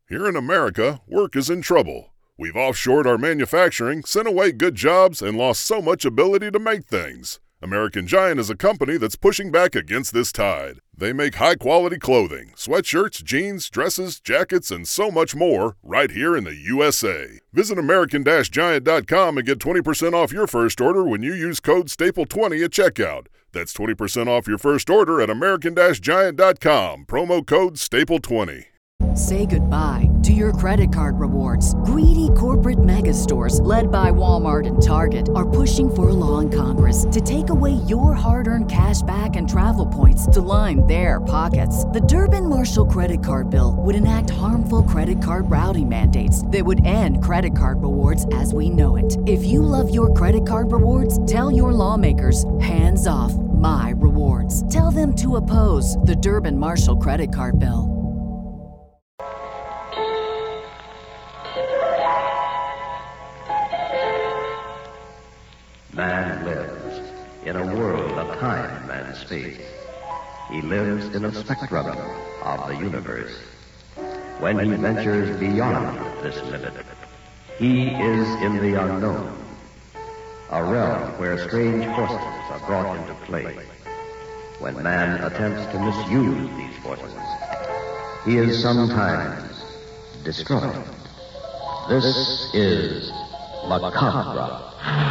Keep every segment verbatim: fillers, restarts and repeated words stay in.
Here in America, work is in trouble. We've offshored our manufacturing, sent away good jobs, and lost so much ability to make things. American Giant is a company that's pushing back against this tide. They make high-quality clothing, sweatshirts, jeans, dresses, jackets, and so much more right here in the U S A. Visit American Giant dot com and get twenty percent off your first order when you use code staple twenty at checkout. That's twenty percent off your first order at American Giant dot com. Promo code staple twenty. Say goodbye to your credit card rewards. Greedy corporate mega stores, led by Walmart and Target, are pushing for a law in Congress to take away your hard-earned cash back and travel points to line their pockets. The Durbin-Marshall credit card bill would enact harmful credit card routing mandates that would end credit card rewards as we know it. If you love your credit card rewards, tell your lawmakers, hands off my rewards. Tell them to oppose the Durbin-Marshall credit card bill. Man lives in a world of time and space. He lives in a spectrum of the universe. When he ventures beyond this limit, he is in the unknown, a realm where strange forces are brought into play. When man attempts to misuse these forces, he is sometimes destroyed. This is Macabre.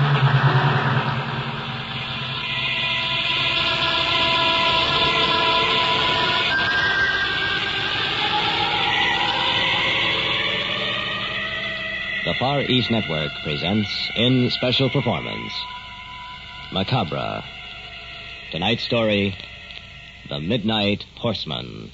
The Far East Network presents in special performance Macabre. Tonight's story, The Midnight Horseman.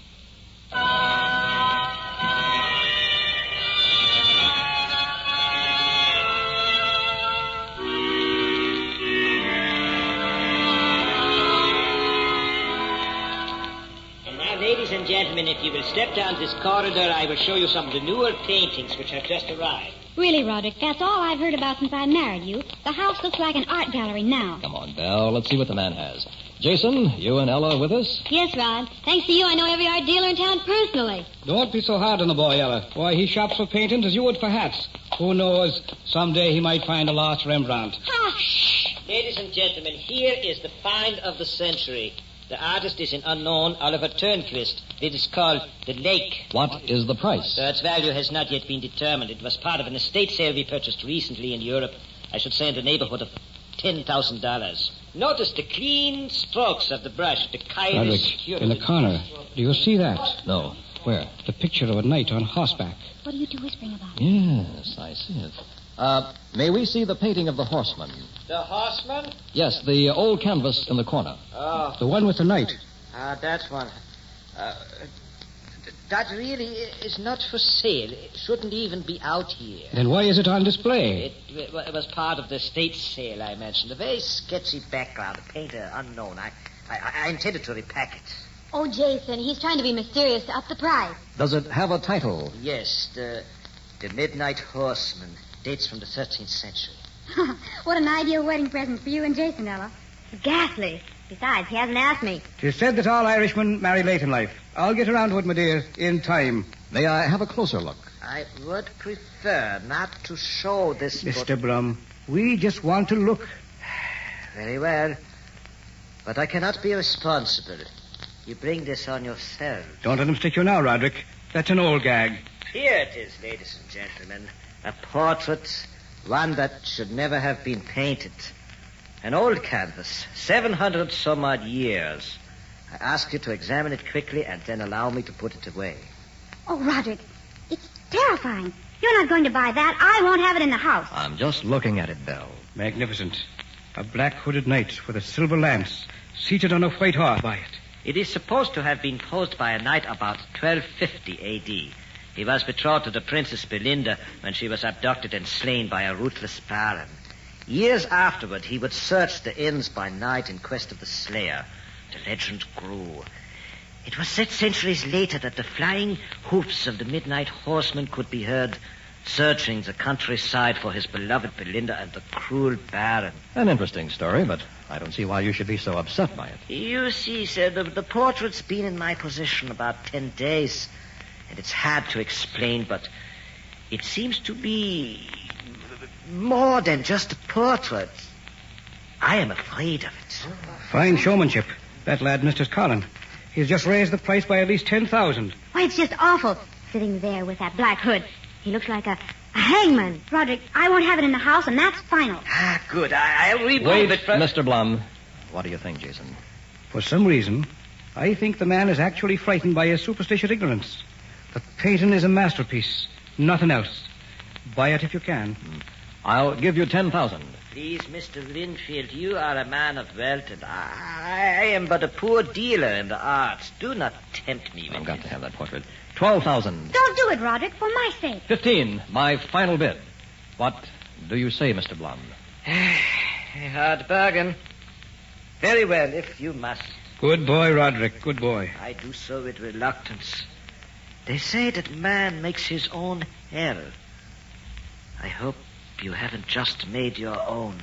Ladies and gentlemen, if you will step down this corridor, I will show you some of the newer paintings which have just arrived. Really, Roderick, that's all I've heard about since I married you. The house looks like an art gallery now. Come on, Belle. Let's see what the man has. Jason, you and Ella with us? Yes, Rod. Thanks to you, I know every art dealer in town personally. Don't be so hard on the boy, Ella. Why, he shops for paintings as you would for hats. Who knows, someday he might find a lost Rembrandt. Hush! Ladies and gentlemen, here is the find of the century. The artist is an unknown Oliver Turnquist. It is called The Lake. What is the price? Uh, its value has not yet been determined. It was part of an estate sale we purchased recently in Europe. I should say in the neighborhood of ten thousand dollars. Notice the clean strokes of the brush. The kite Roderick, is secured. in the corner. Do you see that? No. Where? The picture of a knight on horseback. What are you two whispering about? Yes, I see it. Uh, may we see the painting of the horseman? The horseman? Yes, the old canvas in the corner. Oh. The one with the knight. Ah, that one. Uh, that really is not for sale. It shouldn't even be out here. Then why is it on display? It, it was part of the estate sale I mentioned. A very sketchy background, a painter unknown. I, I, I intended to repack it. Oh, Jason, he's trying to be mysterious to up the price. Does it have a title? Yes, the, the Midnight Horseman. Dates from the thirteenth century. What an ideal wedding present for you and Jason, Ella. It's ghastly. Besides, he hasn't asked me. Tis said that all Irishmen marry late in life. I'll get around to it, my dear, in time. May I have a closer look? I would prefer not to show this... Mister Blum, we just want to look. Very well. But I cannot be responsible. You bring this on yourself. Don't let him stick you now, Roderick. That's an old gag. Here it is, ladies and gentlemen. A portrait, one that should never have been painted. An old canvas, seven hundred some odd years. I ask you to examine it quickly and then allow me to put it away. Oh, Roderick, it's terrifying. You're not going to buy that. I won't have it in the house. I'm just looking at it, Belle. Magnificent. A black hooded knight with a silver lance, seated on a white horse by it. It is supposed to have been posed by a knight about twelve fifty A D He was betrothed to the Princess Belinda when she was abducted and slain by a ruthless baron. Years afterward, he would search the inns by night in quest of the slayer. The legend grew. It was said centuries later that the flying hoofs of the Midnight Horseman could be heard searching the countryside for his beloved Belinda and the cruel baron. An interesting story, but I don't see why you should be so upset by it. You see, sir, the, the portrait's been in my possession about ten days... and it's hard to explain, but it seems to be more than just a portrait. I am afraid of it. Fine showmanship. That lad, Mister Collin. He's just raised the price by at least ten thousand. Why, it's just awful. Sitting there with that black hood. He looks like a, a hangman. Roderick, I won't have it in the house, and that's final. Ah, good. I, I'll remove Wait, it from... Mister Blum. What do you think, Jason? For some reason, I think the man is actually frightened by his superstitious ignorance. The painting is a masterpiece, nothing else. Buy it if you can. I'll give you ten thousand. Please, Mister Linfield, you are a man of wealth, and I, I am but a poor dealer in the arts. Do not tempt me with I've got it. to have that portrait. Twelve thousand. Don't do it, Roderick, for my sake. Fifteen. My final bid. What do you say, Mister Blum? A hard bargain. Very well, if you must. Good boy, Roderick, good boy. I do so with reluctance. They say that man makes his own hell. I hope you haven't just made your own.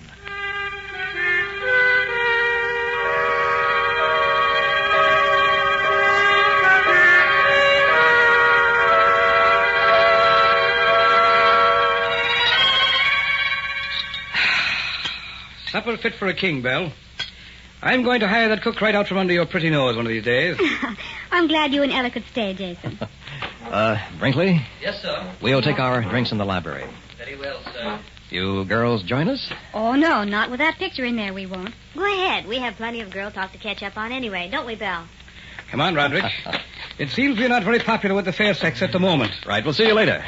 Supper fit for a king, Belle. I'm going to hire that cook right out from under your pretty nose one of these days. I'm glad you and Ella could stay, Jason. Uh, Brinkley? Yes, sir. We'll take our drinks in the library. Very well, sir. You girls join us? Oh, no, not with that picture in there, we won't. Go ahead. We have plenty of girl talk to catch up on anyway, don't we, Belle? Come on, Roderick. It seems we're not very popular with the fair sex at the moment. Right, we'll see you later.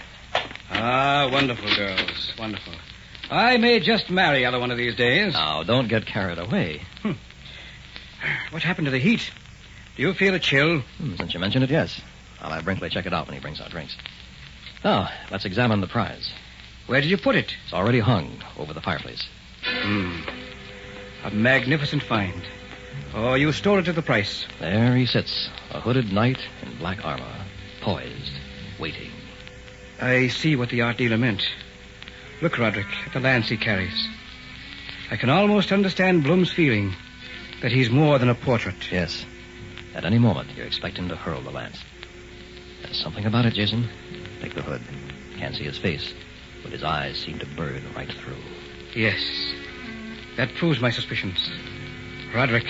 Ah, wonderful girls, wonderful. I may just marry Ella one of these days. Now, don't get carried away. Hmm. What happened to the heat? Do you feel a chill? Hmm, since you mentioned it, yes. I'll have Brinkley check it out when he brings our drinks. Now, let's examine the prize. Where did you put it? It's already hung over the fireplace. Hmm. A magnificent find. Oh, you stole it at the price. There he sits, a hooded knight in black armor, poised, waiting. I see what the art dealer meant. Look, Roderick, at the lance he carries. I can almost understand Blum's feeling that he's more than a portrait. Yes. At any moment, you expect him to hurl the lance. There's something about it, Jason. Take the hood. Can't see his face, but his eyes seem to burn right through. Yes. That proves my suspicions. Roderick,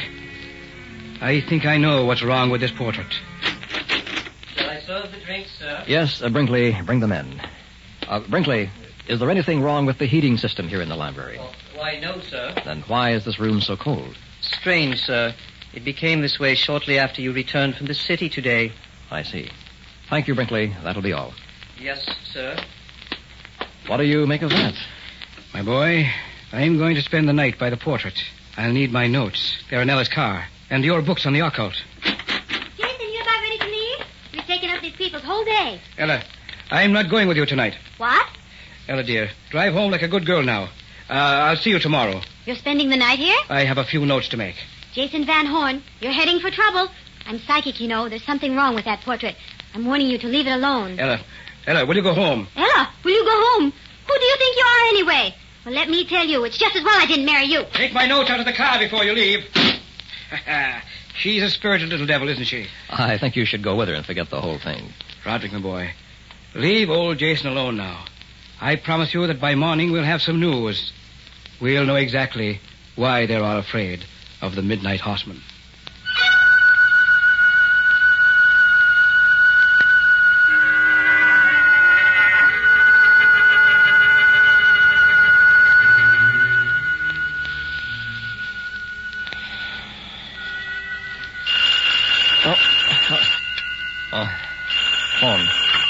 I think I know what's wrong with this portrait. Shall I serve the drinks, sir? Yes, uh, Brinkley, bring them in. Uh, Brinkley, is there anything wrong with the heating system here in the library? Oh, why, no, sir. Then why is this room so cold? Strange, sir. It became this way shortly after you returned from the city today. I see. Thank you, Brinkley. That'll be all. Yes, sir. What do you make of that? My boy, I'm going to spend the night by the portrait. I'll need my notes. They're in Ella's car. And your books on the occult. Jason, you about ready to leave? You're taking up these people's whole day. Ella, I'm not going with you tonight. What? Ella, dear, drive home like a good girl now. Uh, I'll see you tomorrow. You're spending the night here? I have a few notes to make. Jason Van Horn, you're heading for trouble. I'm psychic, you know. There's something wrong with that portrait. I'm warning you to leave it alone. Ella, Ella, will you go home? Ella, will you go home? Who do you think you are anyway? Well, let me tell you, it's just as well I didn't marry you. Take my notes out of the car before you leave. She's a spirited little devil, isn't she? I think you should go with her and forget the whole thing. Roderick, my boy, leave old Jason alone now. I promise you that by morning we'll have some news. We'll know exactly why they're all afraid of the Midnight Horseman. Oh, oh, phone.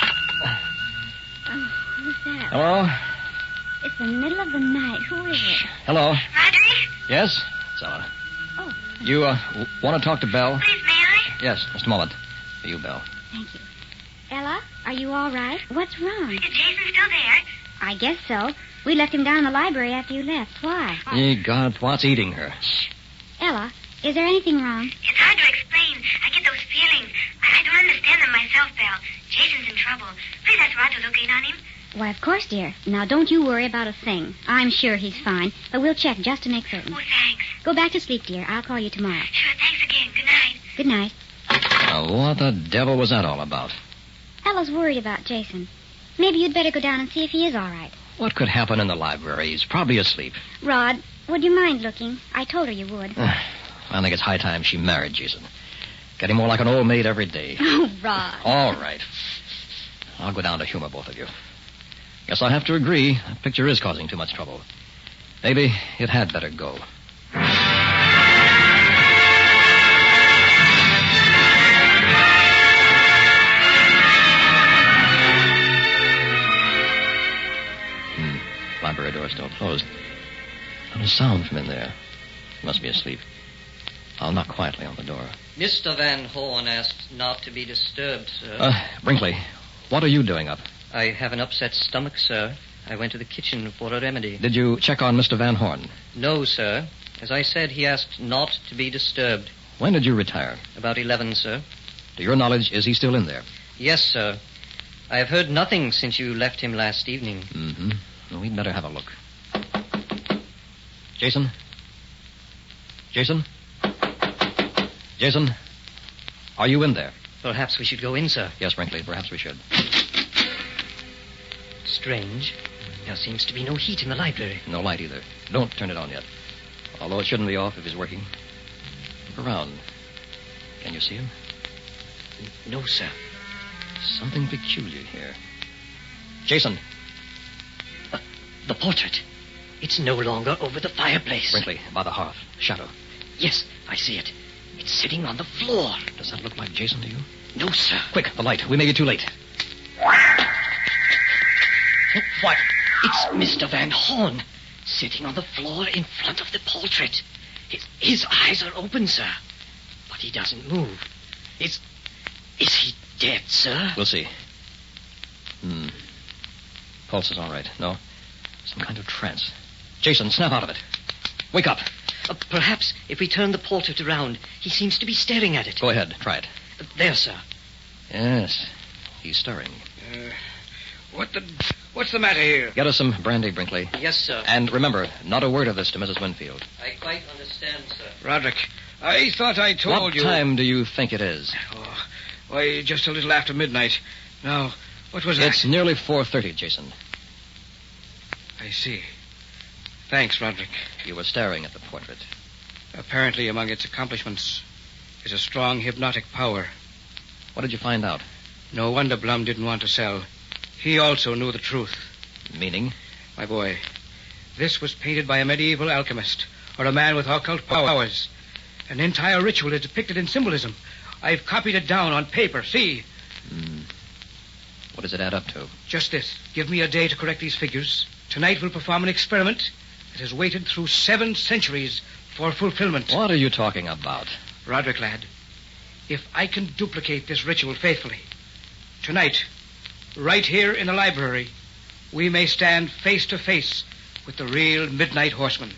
Oh, who's that? Hello? It's the middle of the night. Who is it? Hello? Roderick? Yes? It's Ella. Oh, You, uh, w- want to talk to Belle? Please, may I? Yes, just a moment. For you, Belle. thank you. Ella, are you all right? What's wrong? Is Jason still there? I guess so. We left him down in the library after you left. Why? Ye God, what's eating her? Ella, is there anything wrong? It's hard to explain. I get those feelings. I, I don't understand them myself, Belle. Jason's in trouble. Please ask Rod to look in on him. Why, of course, dear. Now, don't you worry about a thing. I'm sure he's fine, but we'll check just to make certain. Oh, thanks. Go back to sleep, dear. I'll call you tomorrow. Sure, thanks again. Good night. Good night. Now, what the devil was that all about? fellow's worried about Jason. Maybe you'd better go down and see if he is all right. What could happen in the library? He's probably asleep. Rod, would you mind looking? I told her you would. I think it's high time she married Jason. Getting more like an old maid every day. Oh, Rod. All right. I'll go down to humor both of you. Guess I'll have to agree. That picture is causing too much trouble. Maybe it had better go. Hmm. Library door still closed. Not a sound from in there. He must be asleep. I'll knock quietly on the door. Mister Van Horn asked not to be disturbed, sir. Uh, Brinkley, what are you doing up? I have an upset stomach, sir. I went to the kitchen for a remedy. Did you check on Mister Van Horn? No, sir. As I said, he asked not to be disturbed. When did you retire? About eleven, sir. To your knowledge, is he still in there? Yes, sir. I have heard nothing since you left him last evening. Mm-hmm. Well, we'd better have a look. Jason? Jason? Jason? Are you in there? Perhaps we should go in, sir. Yes, Brinkley, perhaps we should. Strange. There seems to be no heat in the library. No light either. Don't turn it on yet. Although it shouldn't be off if he's working. Look around. Can you see him? No, sir. Something peculiar here. Jason. Uh, the portrait. It's no longer over the fireplace. Brinkley, by the hearth. Shadow. Yes, I see it. It's sitting on the floor. Does that look like Jason to you? No, sir. Quick, the light. We may be too late. What? It's Mister Van Horn, sitting on the floor in front of the portrait. His, his eyes are open, sir. But he doesn't move. Is, is he dead, sir? We'll see. Hmm. Pulse is all right. No? Some kind of trance. Jason, snap out of it. Wake up. Uh, perhaps if we turn the portrait around, he seems to be staring at it. Go ahead. Try it. Uh, there, sir. Yes. He's stirring. Uh, what the... What's the matter here? Get us some brandy, Brinkley. Yes, sir. And remember, not a word of this to Missus Winfield. I quite understand, sir. Roderick, I thought I told what you... What time do you think it is? Oh, why, just a little after midnight. Now, what was that? It's nearly four thirty, Jason. I see. Thanks, Roderick. You were staring at the portrait. Apparently, among its accomplishments is a strong hypnotic power. What did you find out? No wonder Blum didn't want to sell. He also knew the truth. Meaning? My boy, this was painted by a medieval alchemist or a man with occult powers. An entire ritual is depicted in symbolism. I've copied it down on paper. See? Hmm. What does it add up to? Just this. Give me a day to correct these figures. Tonight we'll perform an experiment that has waited through seven centuries for fulfillment. What are you talking about? Roderick, lad, if I can duplicate this ritual faithfully, tonight, right here in the library, we may stand face to face with the real Midnight Horseman.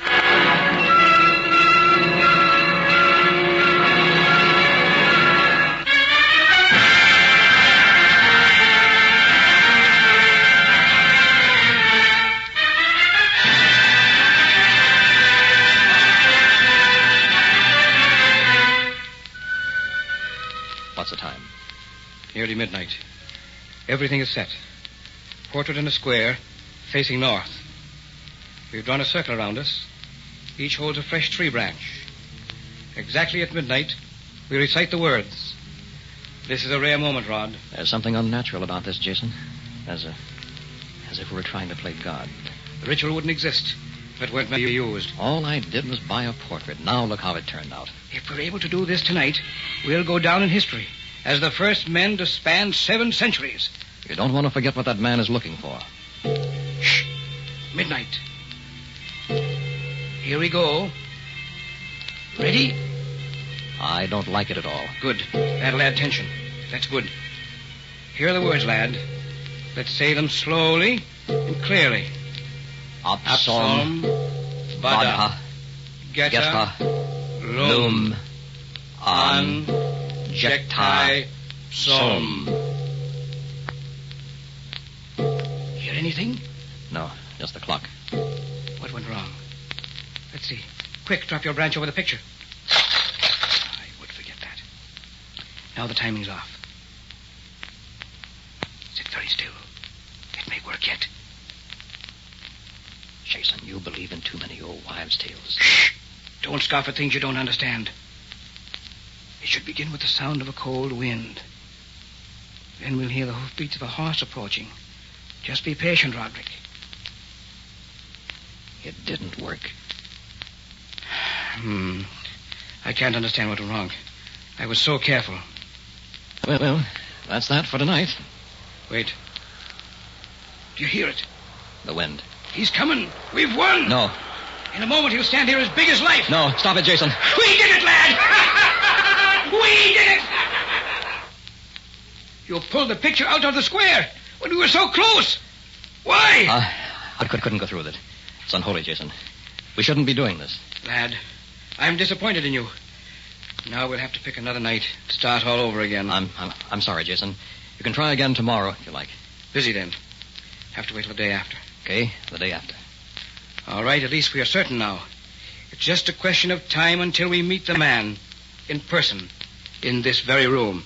What's the time? Nearly midnight. Everything is set. Portrait in a square, facing north. We've drawn a circle around us. Each holds a fresh tree branch. Exactly at midnight, we recite the words. This is a rare moment, Rod. There's something unnatural about this, Jason. As a, as if we were trying to play God. The ritual wouldn't exist if it weren't meant to be used. All I did was buy a portrait. Now look how it turned out. If we're able to do this tonight, we'll go down in history as the first men to span seven centuries. You don't want to forget what that man is looking for. Shh. Midnight. Here we go. Ready? I don't like it at all. Good. That'll add tension. That's good. Here are the words, lad. Let's say them slowly and clearly. Apsom, Vada, Geta, Geta, Lum, An, Jectai, Som. Hear anything? No, just the clock. What went wrong? Let's see. Quick, drop your branch over the picture. I would forget that. Now the timing's off. still. It may work yet. Jason, you believe in too many old wives' tales. Shh! Don't scoff at things you don't understand. It should begin with the sound of a cold wind. Then we'll hear the hoofbeats of a horse approaching. Just be patient, Roderick. It didn't work. Hmm. I can't understand what went wrong. I was so careful. Well, well, that's that for tonight. Wait. Do you hear it? The wind. He's coming. We've won. No. In a moment, he'll stand here as big as life. No, stop it, Jason. We did it, lad! We did it! You pulled the picture out of the square when we were so close. Why? Uh, I could, couldn't go through with it. It's unholy, Jason. We shouldn't be doing this. Lad, I'm disappointed in you. Now we'll have to pick another night, start all over again. I'm, I'm, I'm sorry, Jason. You can try again tomorrow if you like. Busy then. Have to wait till the day after. Okay, the day after. All right, at least we are certain now. It's just a question of time until we meet the man in person in this very room.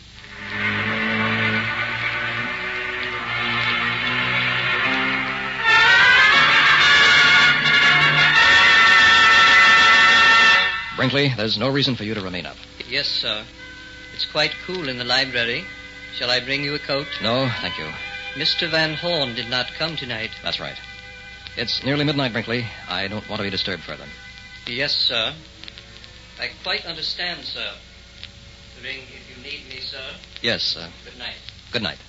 Brinkley, there's no reason for you to remain up. Yes, sir. It's quite cool in the library. Shall I bring you a coat? No, thank you. Mister Van Horn did not come tonight. That's right. It's nearly midnight, Brinkley. I don't want to be disturbed further. Yes, sir. I quite understand, sir. Ring if you need me, sir. Yes, uh... Good night. Good night.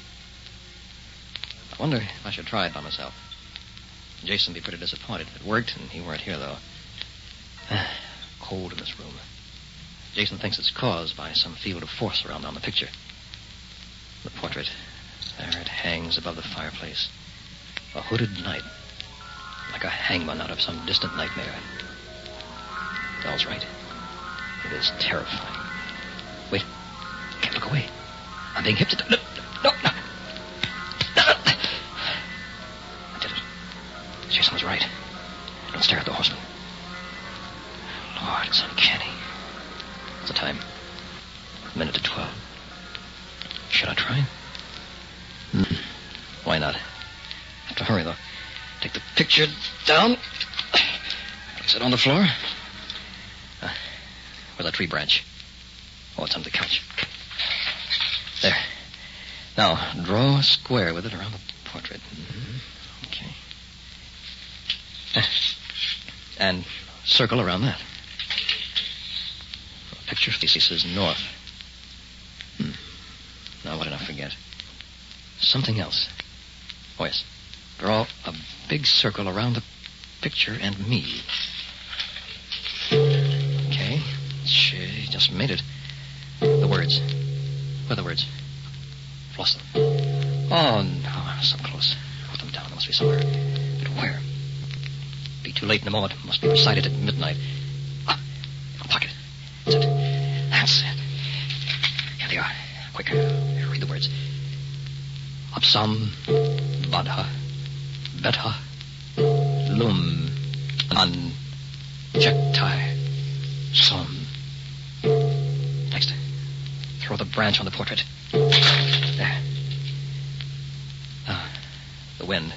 I wonder if I should try it by myself. Jason'd be pretty disappointed if it worked, and he weren't here, though. Cold in this room. Jason thinks it's caused by some field of force around on the picture. The portrait. There it hangs above the fireplace. A hooded knight. Like a hangman out of some distant nightmare. Bell's right. It is terrifying. Wait. Can't look away. I'm being hypnotized. No, no, no. I did it. Jason was right. Don't stare at the horseman. Lord, it's uncanny. What's the time? A minute to twelve. Should I try? Hmm. Why not? Have to hurry, though. Take the picture down. Place it on the floor. Uh, where's that tree branch? Oh, it's under the couch. There. Now, draw a square with it around the portrait. Mm-hmm. Okay. Uh, and circle around that. The picture faces north. Hmm. Now, what did I forget? Something else. Oh, yes. Draw a big circle around the picture and me. Okay. She just made it. The words. Where are the words? Floss them. Oh, no. So close. Wrote them down. There must be somewhere. But where? Be too late in a moment. Must be recited at midnight. Ah, in my pocket. That's it. That's it. Here they are. Quick. Read the words. Apsam Badha Betha Lum An Chektai Som. Next. Throw the branch on the portrait. There. Ah, the wind.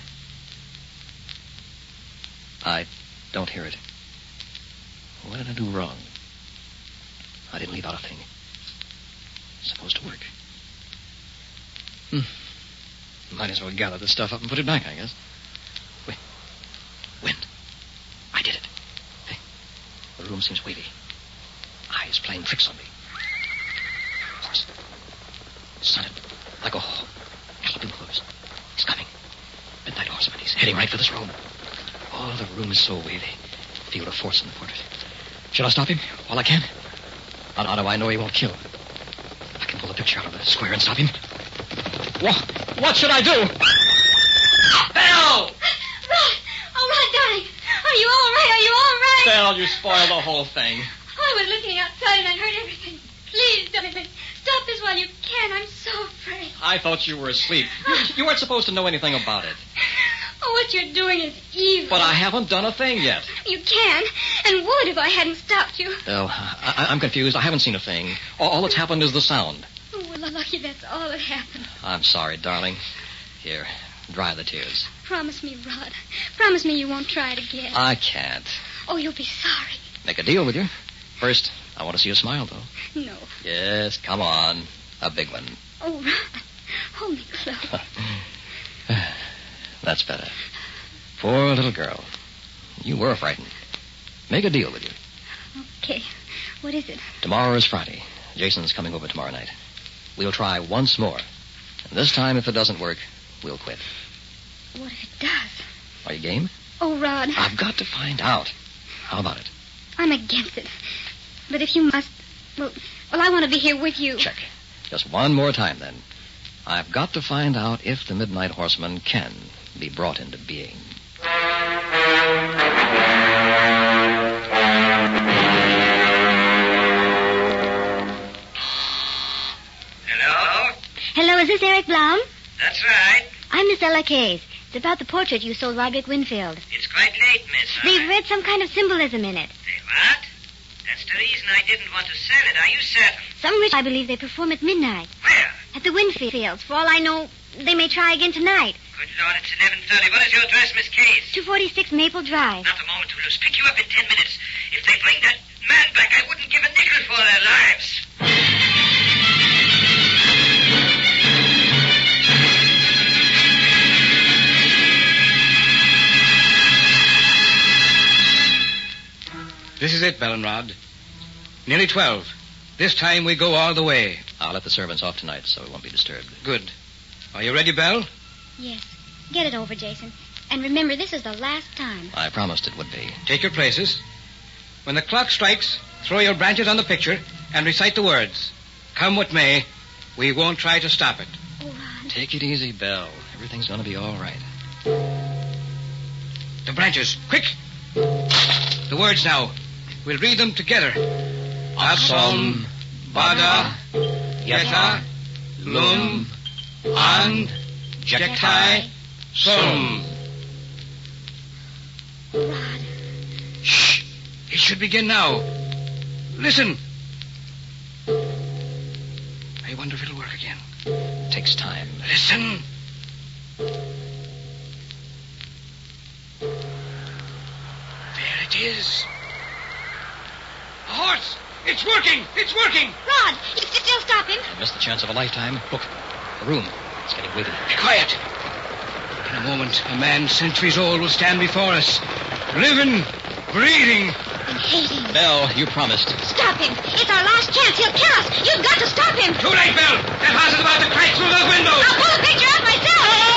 I don't hear it. What did I do wrong? I didn't leave out a thing. It's supposed to work. Hmm. Might as well gather the stuff up and put it back, I guess. Wait. Wind. I did it. Hey. The room seems wavy. Eyes playing tricks on me. Horse. Sunnet. Like a ho- galloping horse. He's coming. Midnight horseman. He's heading right for this room. Oh, the room is so wavy. Field of force in the portrait. Shall I stop him while I can? How, how do I know he won't kill? I can pull the picture out of the square and stop him. What? What should I do? Belle! Rod! Oh, Rod, darling. Are you all right? Are you all right? Belle, you spoiled the whole thing. I was listening outside and I heard everything. Please, darling, stop this while you can. I'm so afraid. I thought you were asleep. You, you weren't supposed to know anything about it. Oh, what you're doing is evil. But I haven't done a thing yet. You can, and would if I hadn't stopped you. Belle, I, I'm confused. I haven't seen a thing. All, all that's happened is the sound. Oh, well, lucky that's all that happened. I'm sorry, darling. Here, dry the tears. Promise me, Rod. Promise me you won't try it again. I can't. Oh, you'll be sorry. Make a deal with you. First, I want to see you smile, though. No. Yes, come on. A big one. Oh, Rod. Hold me close. That's better. Poor little girl. You were frightened. Make a deal with you. Okay. What is it? Tomorrow is Friday. Jason's coming over tomorrow night. We'll try once more. And this time, if it doesn't work, we'll quit. What if it does? Are you game? Oh, Rod. I've got to find out. How about it? I'm against it. But if you must... Well, well, I want to be here with you. Check. Just one more time, then. I've got to find out if the Midnight Horseman can be brought into being. Hello? Hello, is this Eric Blum? That's right. I'm Miss Ella Case. It's about the portrait you sold Roderick Winfield. It's quite late, miss. They've read some kind of symbolism in it. They what? That's the reason I didn't want to sell it. Are you certain? Some rich, I believe, they perform at midnight. Where? At the Winfields. For all I know, they may try again tonight. Good Lord, it's eleven thirty. What is your address, Miss Case? two forty-six Maple Drive. Not a moment to lose. Pick you up in ten minutes. If they bring that man back, I wouldn't give a nickel for their lives. This is it, Bell and Rod. Nearly twelve. This time we go all the way. I'll let the servants off tonight so it won't be disturbed. Good. Are you ready, Bell? Yes. Get it over, Jason. And remember, this is the last time. I promised it would be. Take your places. When the clock strikes, throw your branches on the picture and recite the words. Come what may, we won't try to stop it. Oh, Rod. Take it easy, Belle. Everything's going to be all right. The branches, quick! The words now. We'll read them together. Asom, Bada, Yeta, Lum, And, Jektai, Sum. Rod. Shh! It should begin now. Listen. I wonder if it'll work again. It takes time. Listen. There it is. A horse! It's working! It's working! Rod, you can still stop him. I missed the chance of a lifetime. Look, the room. It's getting weighty. Be quiet. In a moment, a man centuries old will stand before us. Living, breathing. And hating. Belle, you promised. Stop him. It's our last chance. He'll kill us. You've got to stop him. Too late, Belle. That horse is about to crash through those windows. I'll pull the picture out myself.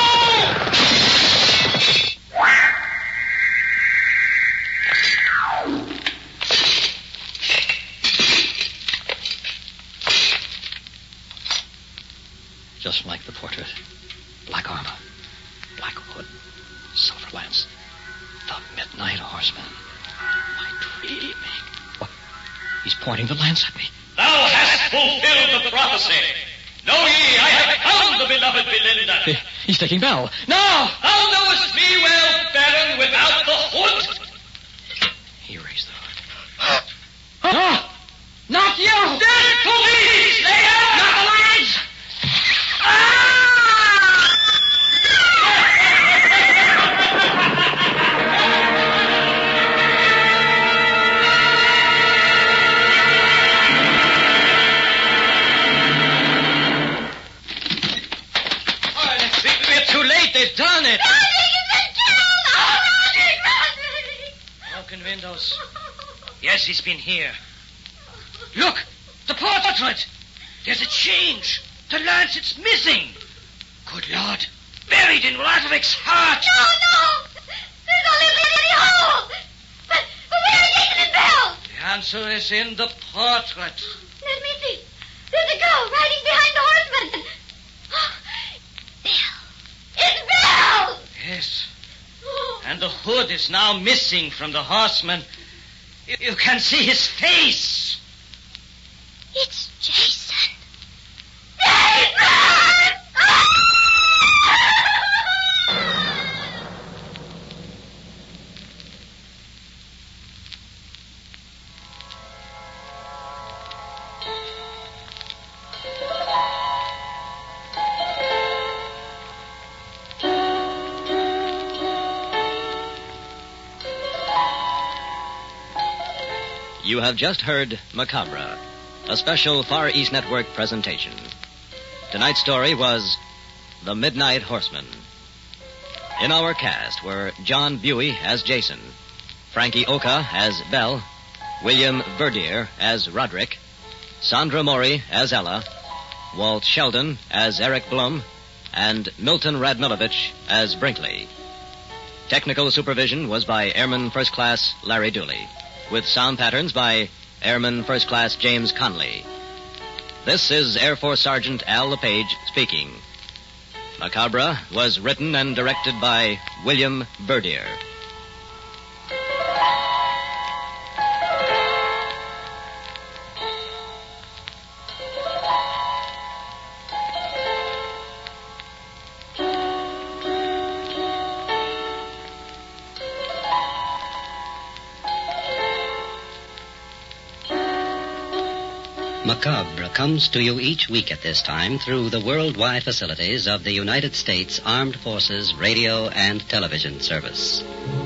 Just like the portrait. Black armor, black hood, silver lance. The Midnight Horseman. My dreaming. What? He's pointing the lance at me. Thou hast fulfilled the prophecy. Know ye, I have found the beloved Belinda. He, he's taking Belle. No! Thou knowest me well, Baron, without the hood. He raised the hood. No! Not you! Dead police! They have not the lance! Too late. They've done it. Roderick has been killed. Oh, Roderick, Roderick. Broken windows. Yes, he's been here. Look, the portrait. There's a change. The lance, it's missing. Good Lord. Buried in Roderick's heart. No, no. There's only a little hole. But, but where are Jason and Belle? The answer is in the portrait. Let me see. There's a girl riding behind the horseman. Belle. It's Belle! Yes. And the hood is now missing from the horseman. You, you can see his face. It's Jason. Jason! You have just heard Macabre, a special Far East Network presentation. Tonight's story was The Midnight Horseman. In our cast were John Buey as Jason, Frankie Oka as Belle, William Verdier as Roderick, Sandra Mori as Ella, Walt Sheldon as Eric Blum, and Milton Radmilovich as Brinkley. Technical supervision was by Airman First Class Larry Dooley, with sound patterns by Airman First Class James Conley. This is Air Force Sergeant Al LePage speaking. Macabre was written and directed by William Verdier. Macabre comes to you each week at this time through the worldwide facilities of the United States Armed Forces Radio and Television Service.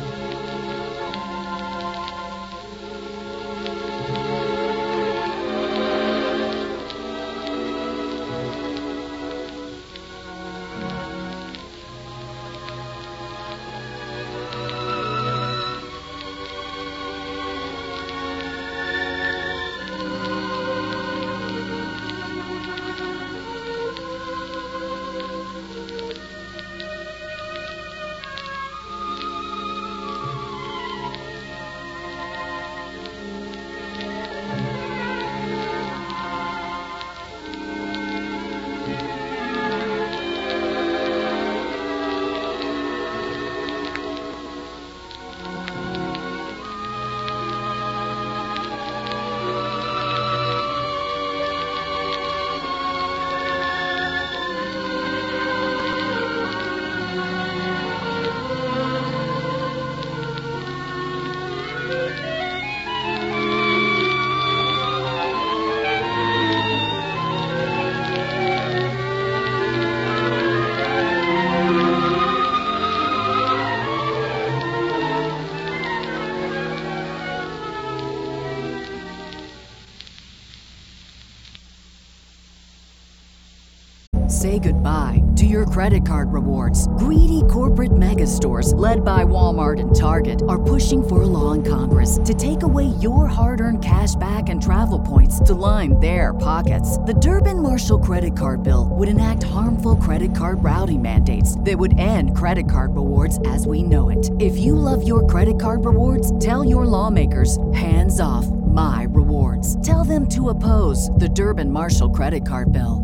Say goodbye to your credit card rewards. Greedy corporate mega stores, led by Walmart and Target, are pushing for a law in Congress to take away your hard-earned cash back and travel points to line their pockets. The Durbin-Marshall credit card bill would enact harmful credit card routing mandates that would end credit card rewards as we know it. If you love your credit card rewards, tell your lawmakers, hands off my rewards. Tell them to oppose the Durbin-Marshall credit card bill.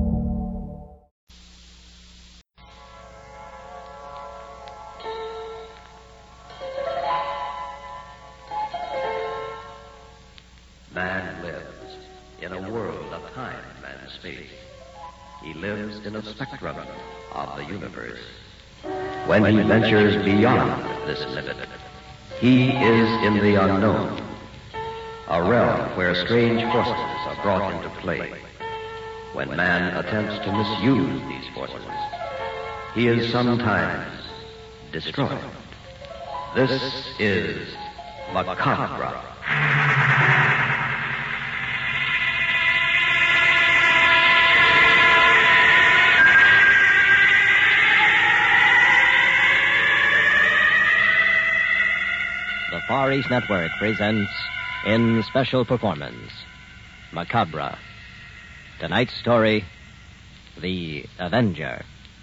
Man lives in a world of time and space. He lives in a spectrum of the universe. When he ventures beyond this limit, he is in the unknown, a realm where strange forces are brought into play. When man attempts to misuse these forces, he is sometimes destroyed. This is Macabre. The Far East Network presents, in special performance, Macabre. Tonight's story, The Avenger.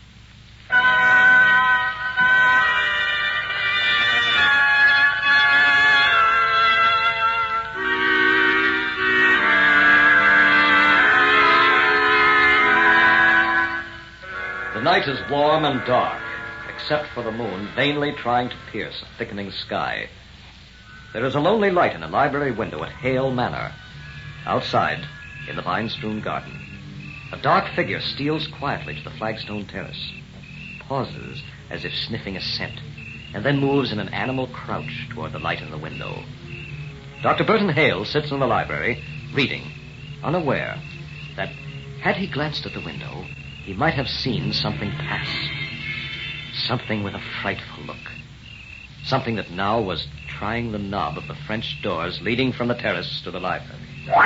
The night is warm and dark, except for the moon vainly trying to pierce a thickening sky. There is a lonely light in a library window at Hale Manor. Outside, in the vine-strewn garden, a dark figure steals quietly to the flagstone terrace, pauses as if sniffing a scent, and then moves in an animal crouch toward the light in the window. Doctor Burton Hale sits in the library, reading, unaware that, had he glanced at the window, he might have seen something pass. Something with a frightful look. Something that now was trying the knob of the French doors leading from the terrace to the library.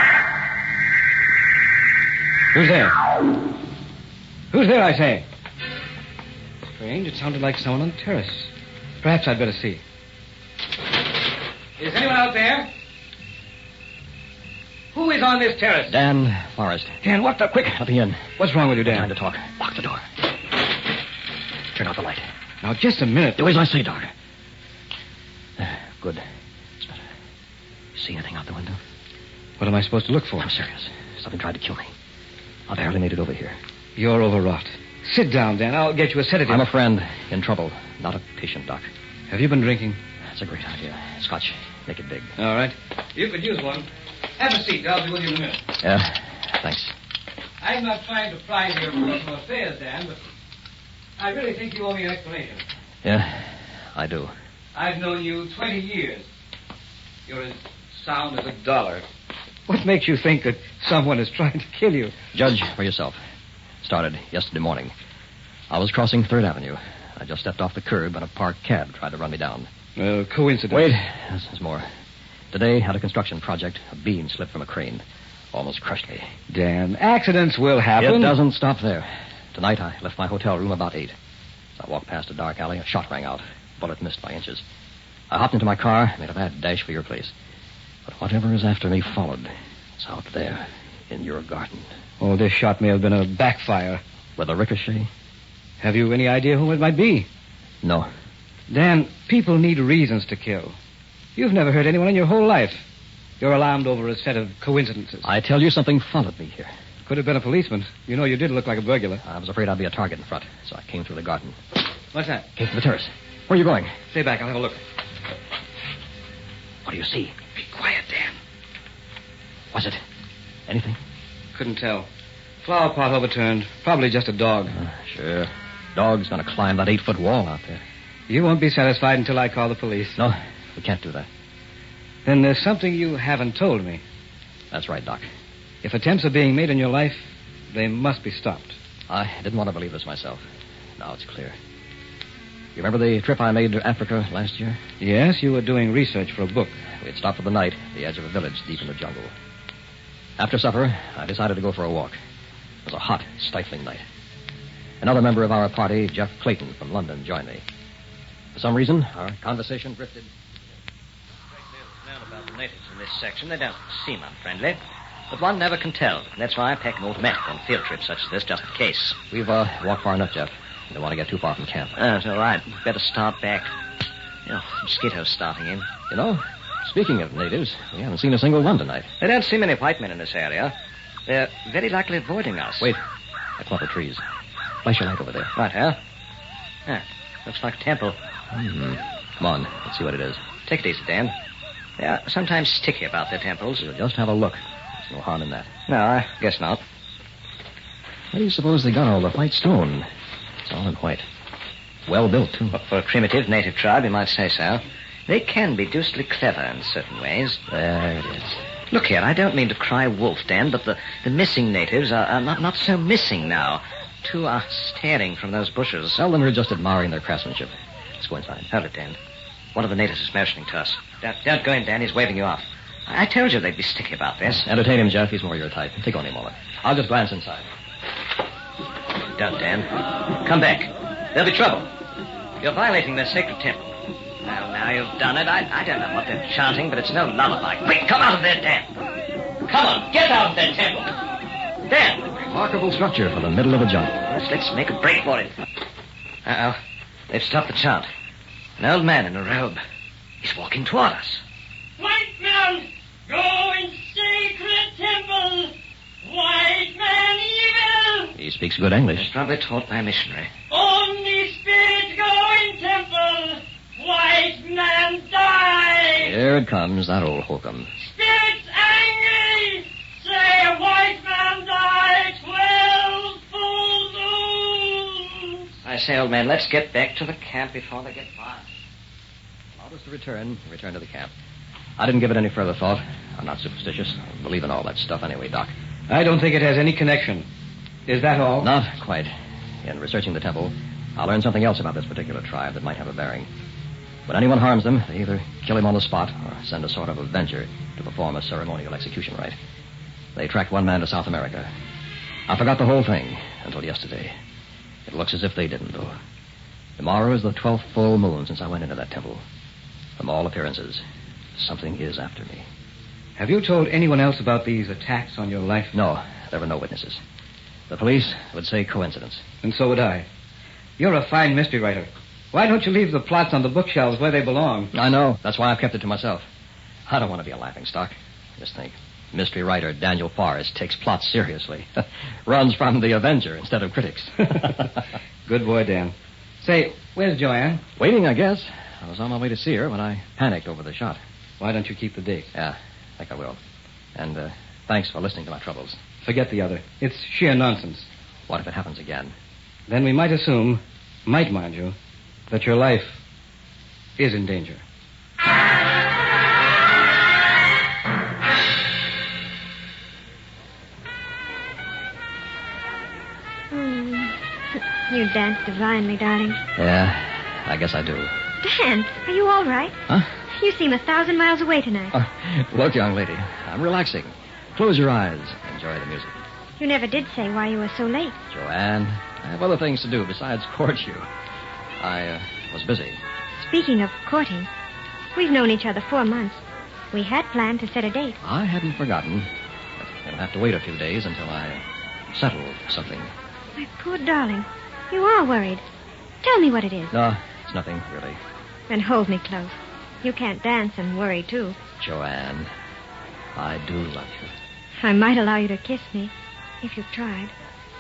Who's there? Who's there, I say? Strange, it sounded like someone on the terrace. Perhaps I'd better see. Is anyone out there? Who is on this terrace? Dan Forrest. Dan, what the... Quick. Let me in. What's wrong with you, Dan? Time to talk. Lock the door. Turn out the light. Now, just a minute. Do as I say, Doc. There, good. It's better. You see anything out the window? What am I supposed to look for? I'm serious. Something tried to kill me. I barely made it over here. You're overwrought. Sit down, Dan. I'll get you a sedative. I'm a friend in trouble, not a patient, Doc. Have you been drinking? That's a great idea. Scotch. Make it big. All right. You could use one. Have a seat. I'll be with you in a minute. Yeah, thanks. I'm not trying to pry into your personal affairs, Dan, but I really think you owe me an explanation. Yeah, I do. I've known you twenty years. You're as sound as a dollar. What makes you think that someone is trying to kill you? Judge for yourself. Started yesterday morning. I was crossing Third Avenue. I just stepped off the curb and a parked cab tried to run me down. Uh, coincidence. Wait, there's more. Today, at a construction project, a beam slipped from a crane. Almost crushed me. Dan, accidents will happen. It doesn't stop there. Tonight, I left my hotel room about eight. As I walked past a dark alley, a shot rang out. Bullet missed by inches. I hopped into my car, made a mad dash for your place. But whatever is after me followed. It's out there, in your garden. Oh, this shot may have been a backfire. With a ricochet? Have you any idea who it might be? No. Dan, people need reasons to kill. You've never hurt anyone in your whole life. You're alarmed over a set of coincidences. I tell you, something followed me here. Could have been a policeman. You know, you did look like a burglar. I was afraid I'd be a target in front, so I came through the garden. What's that? Came from the terrace. Where are you going? Stay back. I'll have a look. What do you see? Be quiet, Dan. Was it anything? Couldn't tell. Flower pot overturned. Probably just a dog. Uh, sure. Dog's gonna climb that eight-foot wall out there. You won't be satisfied until I call the police. No, we can't do that. Then there's something you haven't told me. That's right, Doc. If attempts are being made in your life, they must be stopped. I didn't want to believe this myself. Now it's clear. You remember the trip I made to Africa last year? Yes, you were doing research for a book. We had stopped for the night at the edge of a village deep in the jungle. After supper, I decided to go for a walk. It was a hot, stifling night. Another member of our party, Jeff Clayton from London, joined me. For some reason, our conversation drifted. About the natives in this section, they don't seem unfriendly, but one never can tell. That's why I pack an automatic on field trips such as this, just in case. We've uh, walked far enough, Jeff. We don't want to get too far from camp. Oh, it's all right. Better start back. You know, mosquitoes starting in. You know, speaking of natives, we haven't seen a single one tonight. There don't seem any white men in this area. They're very likely avoiding us. Wait, a clump of trees. Flash your light over there. Right, huh? Yeah, looks like a temple. Mm-hmm. Come on, let's see what it is. Take it easy, Dan. They are sometimes sticky about their temples. We'll just have a look. There's no harm in that. No, I guess not. Where do you suppose they got all the white stone? It's all in white. Well built, too. Well, for a primitive native tribe, you might say so. They can be deucedly clever in certain ways. There it is. Look here, I don't mean to cry wolf, Dan, but the, the missing natives are, are not, not so missing now. Two are staring from those bushes. Tell them we're just admiring their craftsmanship. Let's go inside. Hold it, Dan. One of the natives is motioning to us. Don't, don't go in, Dan. He's waving you off. I told you they'd be sticky about this. Entertain him, Jeff. He's more your type. Take only a moment. I'll just glance inside. Don't, Dan. Come back. There'll be trouble. You're violating their sacred temple. Well, now you've done it. I, I don't know what they're chanting, but it's no lullaby. Quick, come out of there, Dan. Come on, get out of that temple. Dan. Remarkable structure for the middle of a jungle. Let's, let's make a break for it. Uh-oh. They've stopped the chant. An old man in a robe. He's walking toward us. White man, go in sacred temple. White man evil. He speaks good English. He's probably taught by a missionary. Only spirit go in temple. White man die. Here it comes, that old hokum. Spirits angry. Say a white man die. Twelve full moons. I say, old man, let's get back to the camp before they get by. Allowed us to return. Return to the camp. I didn't give it any further thought. I'm not superstitious. I believe in all that stuff anyway, Doc. I don't think it has any connection. Is that all? Not quite. In researching the temple, I learned something else about this particular tribe that might have a bearing. When anyone harms them, they either kill him on the spot or send a sort of avenger to perform a ceremonial execution rite. They tracked one man to South America. I forgot the whole thing until yesterday. It looks as if they didn't, though. Tomorrow is the twelfth full moon since I went into that temple. From all appearances, something is after me. Have you told anyone else about these attacks on your life? No, there were no witnesses. The police would say coincidence. And so would I. You're a fine mystery writer. Why don't you leave the plots on the bookshelves where they belong? I know. That's why I've kept it to myself. I don't want to be a laughingstock. Just think. Mystery writer Daniel Forrest takes plots seriously. Runs from the Avenger instead of critics. Good boy, Dan. Say, where's Joanne? Waiting, I guess. I was on my way to see her when I panicked over the shot. Why don't you keep the date? Yeah, I think I will. And uh, thanks for listening to my troubles. Forget the other. It's sheer nonsense. What if it happens again? Then we might assume, might mind you, that your life is in danger. Mm. You dance divinely, darling. Yeah, I guess I do. Dan, are you all right? Huh? You seem a thousand miles away tonight. Uh, look, young lady, I'm relaxing. Close your eyes. Enjoy the music. You never did say why you were so late. Joanne, I have other things to do besides court you. I uh, was busy. Speaking of courting, we've known each other four months. We had planned to set a date. I hadn't forgotten. But you'll have to wait a few days until I settle something. My poor darling, you are worried. Tell me what it is. No, it's nothing, really. Then hold me close. You can't dance and worry, too. Joanne, I do love you. I might allow you to kiss me, if you've tried.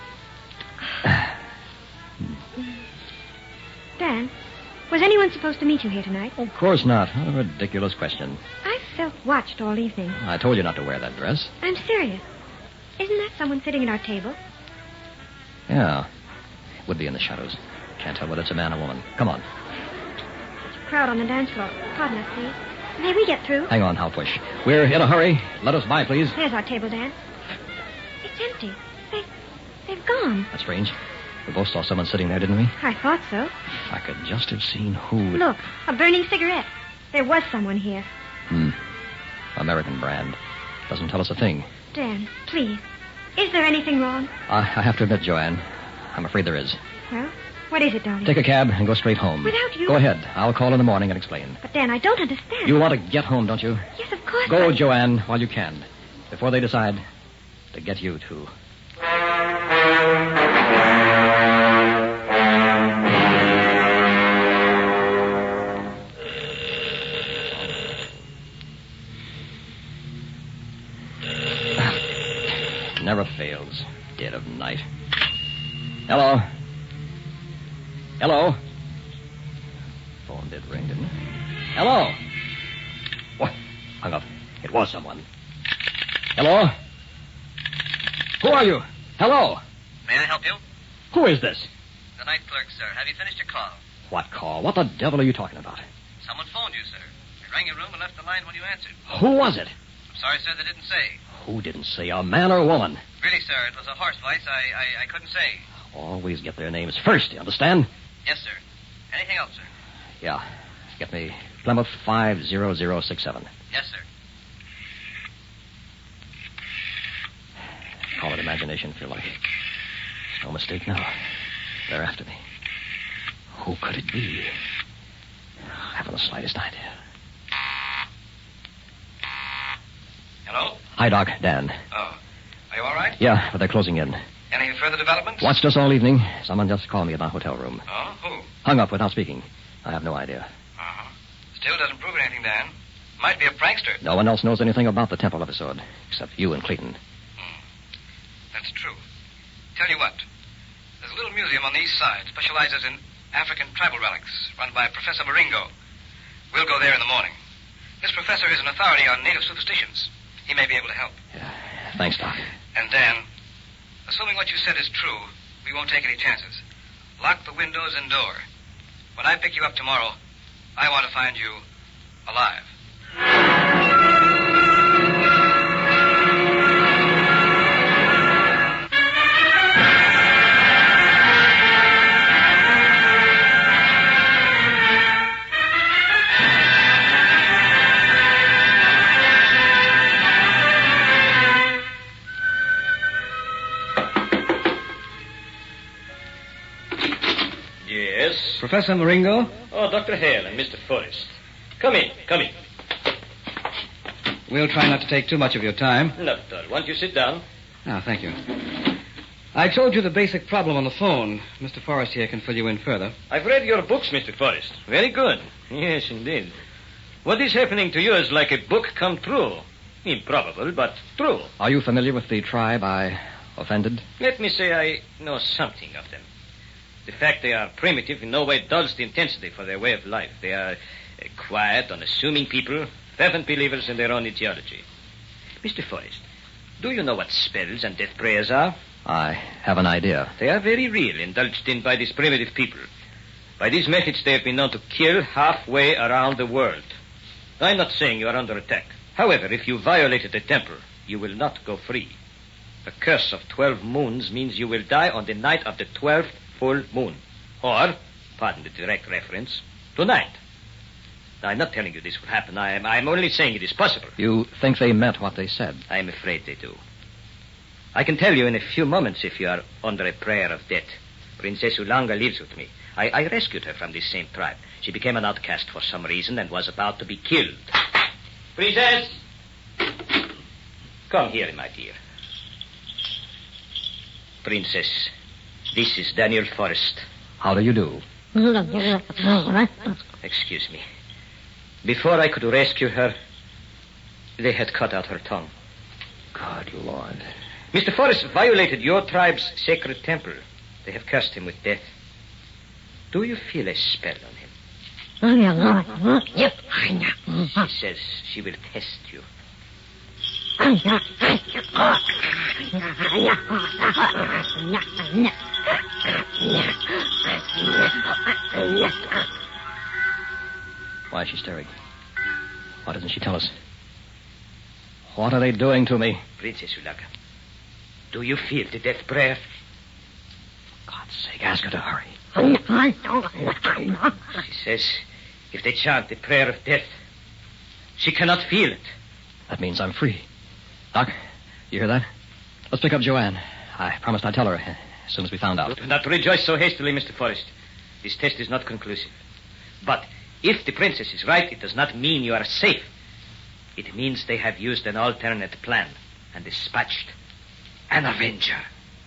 Dan, was anyone supposed to meet you here tonight? Of course not. What a ridiculous question. I felt watched all evening. I told you not to wear that dress. I'm serious. Isn't that someone sitting at our table? Yeah. It would be in the shadows. Can't tell whether it's a man or woman. Come on. Crowd on the dance floor. Pardon us, please. May we get through? Hang on, I'll push. We're in a hurry. Let us by, please. There's our table, Dan. It's empty. They, they've gone. That's strange. We both saw someone sitting there, didn't we? I thought so. If I could just have seen who... Look, a burning cigarette. There was someone here. Hmm. American brand. Doesn't tell us a thing. Dan, please. Is there anything wrong? I, I have to admit, Joanne, I'm afraid there is. Well, what is it, darling? Take a cab and go straight home. Without you? Go ahead. I'll call in the morning and explain. But, Dan, I don't understand. You want to get home, don't you? Yes, of course. Go, I... Joanne, while you can. Before they decide to get you, too. Never fails. Dead of night. Hello? Hello? Phone did ring, didn't it? Hello? What? Hung up. It was someone. Hello? Who are you? Hello? May I help you? Who is this? The night clerk, sir. Have you finished your call? What call? What the devil are you talking about? Someone phoned you, sir. They rang your room and left the line when you answered. Who was it? I'm sorry, sir, they didn't say. Who didn't say? A man or a woman? Really, sir, it was a hoarse voice. I, I, I couldn't say. Always get their names first, you understand? Yes, sir. Anything else, sir? Yeah. Get me Plymouth five zero zero six seven. Yes, sir. Call it imagination if you like. No mistake now. They're after me. Who could it be? I haven't the slightest idea. Hello? Hi, Doc. Dan. Oh. Are you all right? Yeah, but they're closing in. Any further developments? Watched us all evening. Someone just called me at my hotel room. Oh? Who? Hung up without speaking. I have no idea. Uh-huh. Still doesn't prove anything, Dan. Might be a prankster. No one else knows anything about the temple episode, except you and Clayton. Hmm. That's true. Tell you what. There's a little museum on the east side, specializes in African tribal relics, run by Professor Maringo. We'll go there in the morning. This professor is an authority on native superstitions. He may be able to help. Yeah. Thanks, Doc. And Dan, assuming what you said is true, we won't take any chances. Lock the windows and door. When I pick you up tomorrow, I want to find you alive. Professor Maringo? Oh, Doctor Hale and Mister Forrest. Come in, come in. We'll try not to take too much of your time. Not at all. Won't you sit down? Ah, thank you. I told you the basic problem on the phone. Mister Forrest here can fill you in further. I've read your books, Mister Forrest. Very good. Yes, indeed. What is happening to you is like a book come true. Improbable, but true. Are you familiar with the tribe I offended? Let me say I know something of them. The fact they are primitive in no way dulls the intensity for their way of life. They are uh, quiet, unassuming people, fervent believers in their own ideology. Mister Forrest, do you know what spells and death prayers are? I have an idea. They are very real, indulged in by these primitive people. By these methods, they have been known to kill halfway around the world. I'm not saying you are under attack. However, if you violated the temple, you will not go free. The curse of twelve moons means you will die on the night of the twelfth full moon. Or, pardon the direct reference, tonight. Now, I'm not telling you this will happen. I am, I'm only saying it is possible. You think they meant what they said? I'm afraid they do. I can tell you in a few moments if you are under a prayer of death. Princess Ulanga lives with me. I, I rescued her from this same tribe. She became an outcast for some reason and was about to be killed. Princess! Come here, my dear. Princess, this is Daniel Forrest. How do you do? Excuse me. Before I could rescue her, they had cut out her tongue. Good Lord. Mister Forrest violated your tribe's sacred temple. They have cursed him with death. Do you feel a spell on him? She says she will test you. Why is she staring? Why doesn't she tell us? What are they doing to me? Princess Ulanga, do you feel the death prayer? For God's sake, ask her to hurry. She says if they chant the prayer of death, she cannot feel it. That means I'm free. Doc, you hear that? Let's pick up Joanne. I promised I'd tell her as soon as we found out. Do not rejoice so hastily, Mister Forrest. This test is not conclusive. But if the princess is right, it does not mean you are safe. It means they have used an alternate plan and dispatched an avenger.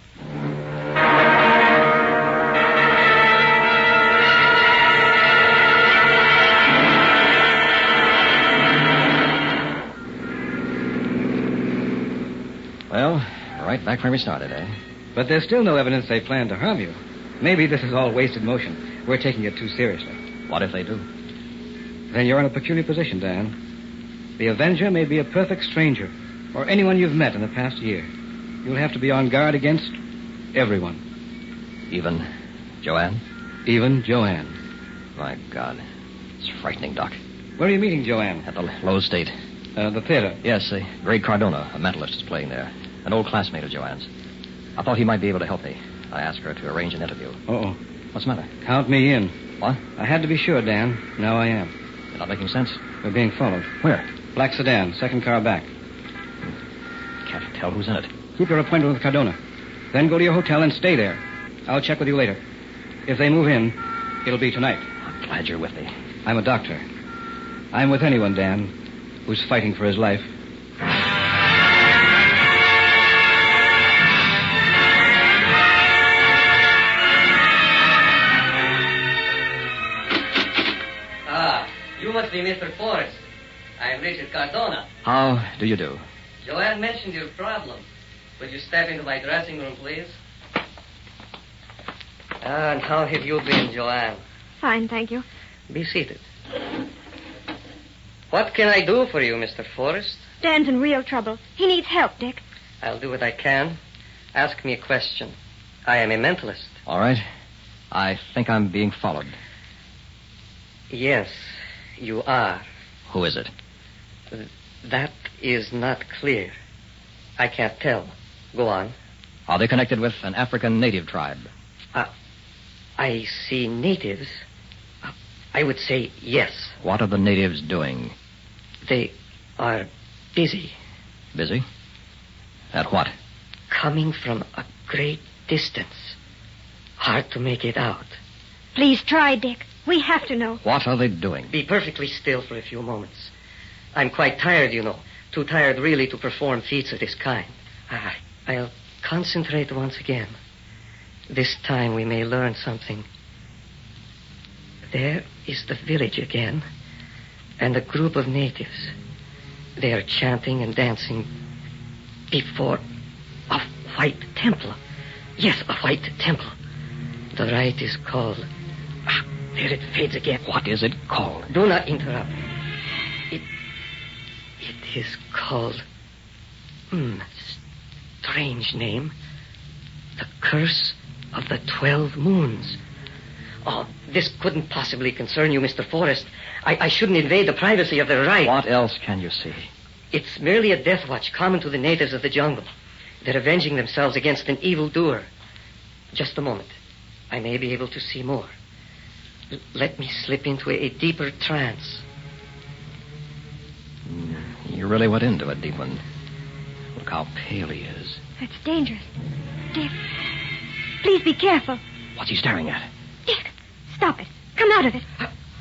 Well, right back where we started, eh? But there's still no evidence they plan to harm you. Maybe this is all wasted motion. We're taking it too seriously. What if they do? Then you're in a peculiar position, Dan. The Avenger may be a perfect stranger, or anyone you've met in the past year. You'll have to be on guard against everyone. Even Joanne? Even Joanne. My God. It's frightening, Doc. Where are you meeting Joanne? At the Lowe's State. Uh, the theater? Yes, uh, Greg Cardona, a mentalist, is playing there. An old classmate of Joanne's. I thought he might be able to help me. I asked her to arrange an interview. Uh-oh. What's the matter? Count me in. What? I had to be sure, Dan. Now I am. You're not making sense. We're being followed. Where? Black sedan, second car back. Can't tell who's in it. Keep your appointment with Cardona. Then go to your hotel and stay there. I'll check with you later. If they move in, it'll be tonight. I'm glad you're with me. I'm a doctor. I'm with anyone, Dan, who's fighting for his life. Ah, you must be Mister Forrest. I'm Richard Cardona. How do you do? Joanne mentioned your problem. Would you step into my dressing room, please? Ah, and how have you been, Joanne? Fine, thank you. Be seated. What can I do for you, Mister Forrest? Dan's in real trouble. He needs help, Dick. I'll do what I can. Ask me a question. I am a mentalist. All right. I think I'm being followed. Yes, you are. Who is it? That is not clear. I can't tell. Go on. Are they connected with an African native tribe? Uh, I see natives. Uh, I would say yes. What are the natives doing? They are busy. Busy? At what? Coming from a great distance. Hard to make it out. Please try, Dick. We have to know. What are they doing? Be perfectly still for a few moments. I'm quite tired, you know. Too tired, really, to perform feats of this kind. Ah, I'll concentrate once again. This time we may learn something. There is the village again, and a group of natives. They are chanting and dancing before a white temple. Yes, a white temple. The rite is called... Ah, there it fades again. What is it called? Do not interrupt. It... It is called... Hmm, strange name. The Curse of the Twelve Moons. Oh, this couldn't possibly concern you, Mister Forrest. I, I shouldn't invade the privacy of their rite. What else can you see? It's merely a death watch common to the natives of the jungle. They're avenging themselves against an evildoer. Just a moment. I may be able to see more. L- let me slip into a, a deeper trance. You really went into a deep one. Look how pale he is. That's dangerous. Dick, please be careful. What's he staring at? Dick, stop it. Come out of it.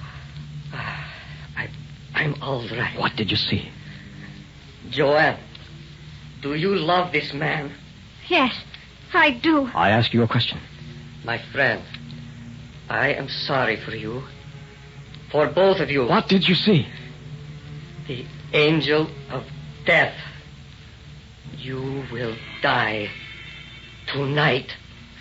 I, I'm all right. What did you see? Joanne, do you love this man? Yes, I do. I ask you a question. My friend, I am sorry for you. For both of you. What did you see? The angel of death. You will die tonight.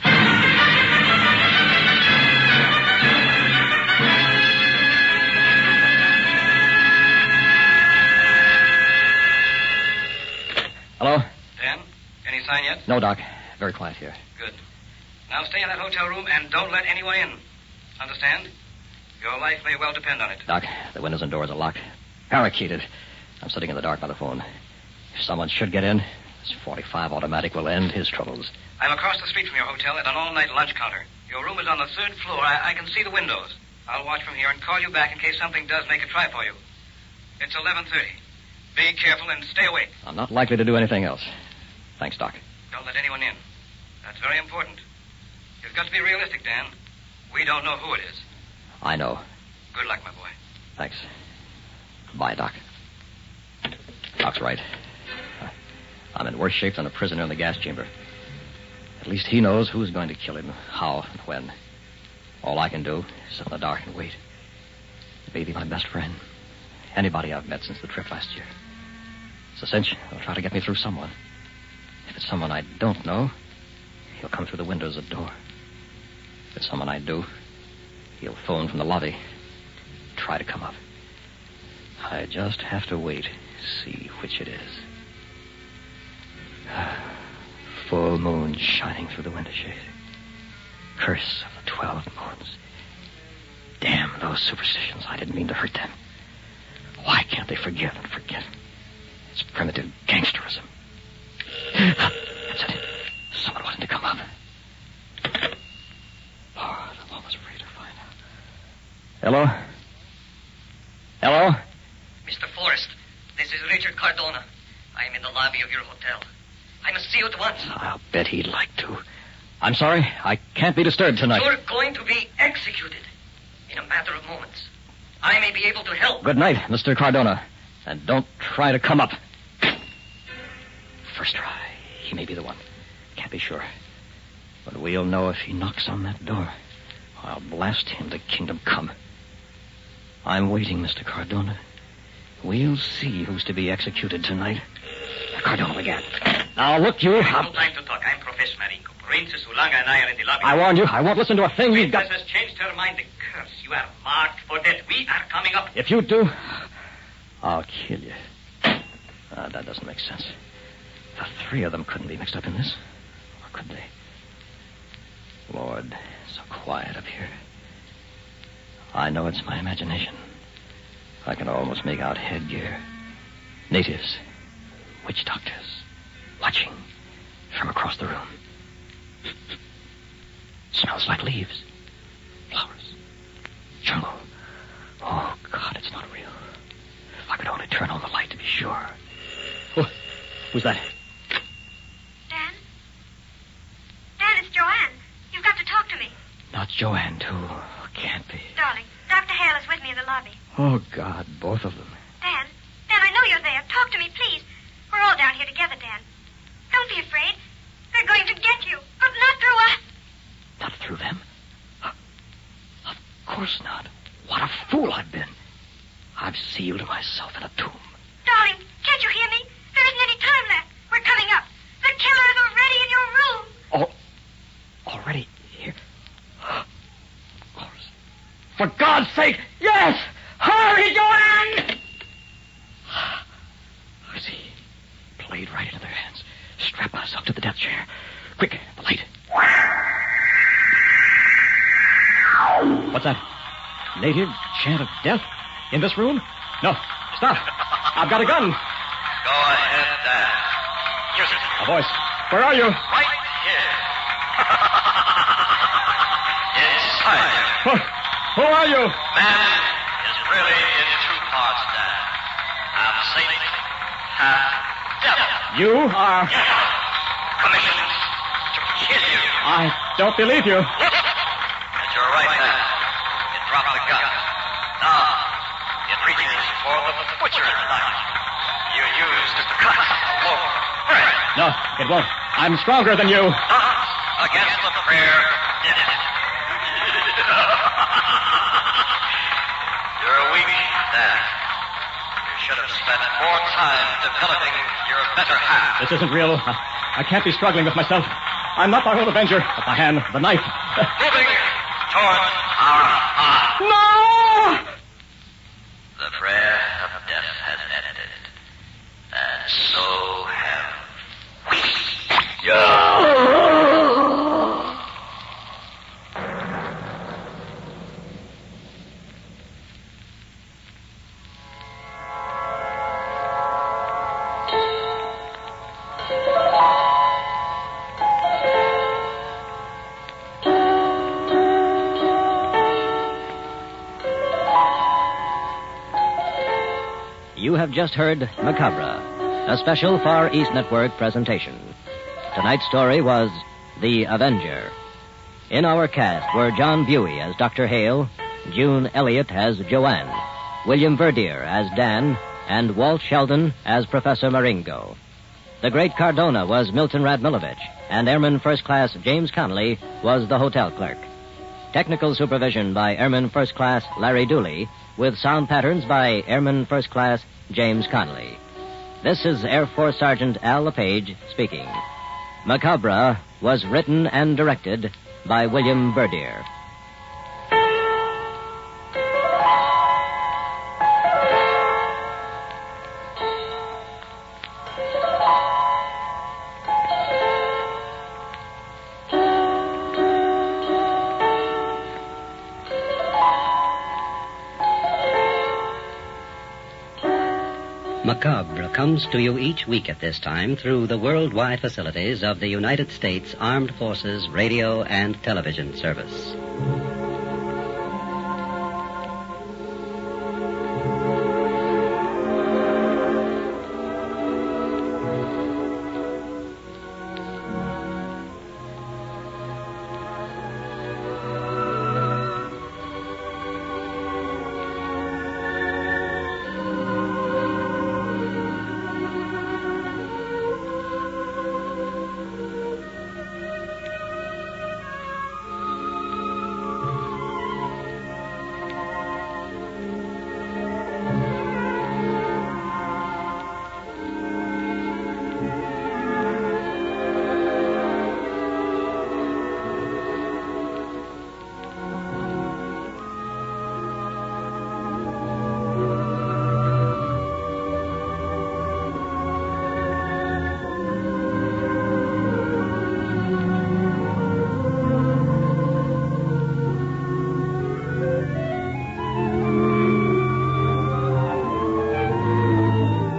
Hello? Dan, any sign yet? No, Doc. Very quiet here. Good. Now stay in that hotel room and don't let anyone in. Understand? Your life may well depend on it. Doc, the windows and doors are locked. Barricaded. I'm sitting in the dark by the phone. If someone should get in, this forty-five automatic will end his troubles. I'm across the street from your hotel at an all-night lunch counter. Your room is on the third floor. I, I can see the windows. I'll watch from here and call you back in case something does make a try for you. It's eleven thirty. Be careful and stay awake. I'm not likely to do anything else. Thanks, Doc. Don't let anyone in. That's very important. You've got to be realistic, Dan. We don't know who it is. I know. Good luck, my boy. Thanks. Bye, Doc. Doc's right. I'm in worse shape than a prisoner in the gas chamber. At least he knows who's going to kill him, how, and when. All I can do is sit in the dark and wait. Maybe my best friend. Anybody I've met since the trip last year. It's a cinch. They'll try to get me through someone. If it's someone I don't know, he'll come through the windows at the door. If it's someone I do, he'll phone from the lobby. Try to come up. I just have to wait, see which it is. Full moon shining through the window shade. Curse of the twelve moons. Damn those superstitions. I didn't mean to hurt them. Why can't they forgive and forget? It's primitive gangsterism. That's it. Someone wanted to come up. Lord, I'm almost afraid to find out. Hello? Hello? Mister Forrest, this is Richard Cardona. I am in the lobby of your hotel. I must see you at once. I'll bet he'd like to. I'm sorry. I can't be disturbed tonight. You're going to be executed in a matter of moments. I may be able to help. Good night, Mister Cardona. And don't try to come up. First try. He may be the one. Can't be sure. But we'll know if he knocks on that door. I'll blast him to kingdom come. I'm waiting, Mister Cardona. We'll see who's to be executed tonight. Cardona again. Now, look, you... No time to talk. I'm Professor Marinko. Princess Ulanga and I are in the lobby. I warned you. I won't listen to a thing you've got... Princess has changed her mind. The curse. You are marked for death. We are coming up. If you do, I'll kill you. Uh, that doesn't make sense. The three of them couldn't be mixed up in this. Or could they? Lord, so quiet up here. I know it's my imagination. I can almost make out headgear. Natives. Witch doctors. Watching from across the room. Smells like leaves. Flowers. Jungle. Oh, God, it's not real. If I could only turn on the light to be sure. Oh, who's that? Dan? Dan, it's Joanne. You've got to talk to me. Not Joanne, too. Can't be. Darling, Doctor Hale is with me in the lobby. Oh, God, both of them. Dan, Dan, I know you're there. Talk to me, please. We're all down here together, Dan. Don't be afraid. They're going to get you, but not through us. Not through them? Of course not. What a fool I've been. I've sealed myself in a tomb. Darling, can't you hear me? There isn't any time left. We're coming up. The killer is already in your room. Oh, already here? Of course. For God's sake, yes! Hurry, Joanne! I see. Played right into their hands. Strap myself to the death chair. Quick, the light. What's that? Native chant of death? In this room? No, stop. I've got a gun. Go ahead, Dan. Use it. A voice. Where are you? Right here. Inside you. Who, who are you? Man is really in two parts, Dan. Half Satan, half devil. You are... Commissioned to kill you. I don't believe you. At your right hand, you drop the gun. Now, it reaches for the butcher's knife. You use to cut a loaf of bread. No, it won't. I'm stronger than you. Not against the prayer of death. You're weak, Dan. You should have spent more time developing your better half. This isn't real. I, I can't be struggling with myself. I'm not my own avenger, but the hand, the knife. Moving towards our eye. No! The prayer of death has ended. And so have we. You have just heard Macabre, a special Far East Network presentation. Tonight's story was The Avenger. In our cast were John Buey as Doctor Hale, June Elliott as Joanne, William Verdier as Dan, and Walt Sheldon as Professor Maringo. The great Cardona was Milton Radmilovich, and Airman First Class James Connolly was the hotel clerk. Technical supervision by Airman First Class Larry Dooley, with sound patterns by Airman First Class James Connolly. This is Air Force Sergeant Al LePage speaking. Macabre was written and directed by William Verdier. Macabre comes to you each week at this time through the worldwide facilities of the United States Armed Forces Radio and Television Service.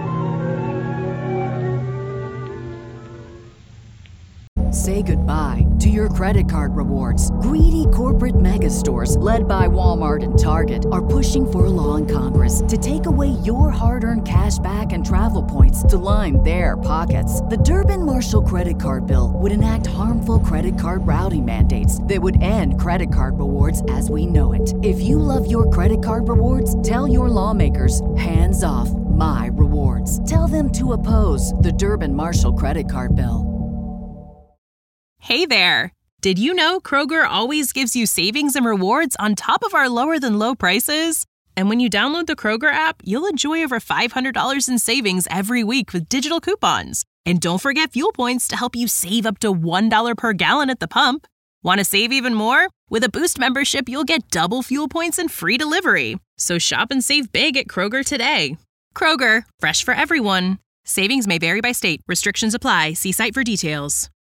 Say goodbye to your credit card rewards. Greedy corporate mega stores, led by Walmart and Target, are pushing for a law in Congress to take away your hard-earned cash back and travel points to line their pockets. The Durbin-Marshall credit card bill would enact harmful credit card routing mandates that would end credit card rewards as we know it. If you love your credit card rewards, tell your lawmakers, hands off my rewards. Tell them to oppose the Durbin-Marshall credit card bill. Hey there! Did you know Kroger always gives you savings and rewards on top of our lower-than-low prices? And when you download the Kroger app, you'll enjoy over five hundred dollars in savings every week with digital coupons. And don't forget fuel points to help you save up to one dollar per gallon at the pump. Want to save even more? With a Boost membership, you'll get double fuel points and free delivery. So shop and save big at Kroger today. Kroger, fresh for everyone. Savings may vary by state. Restrictions apply. See site for details.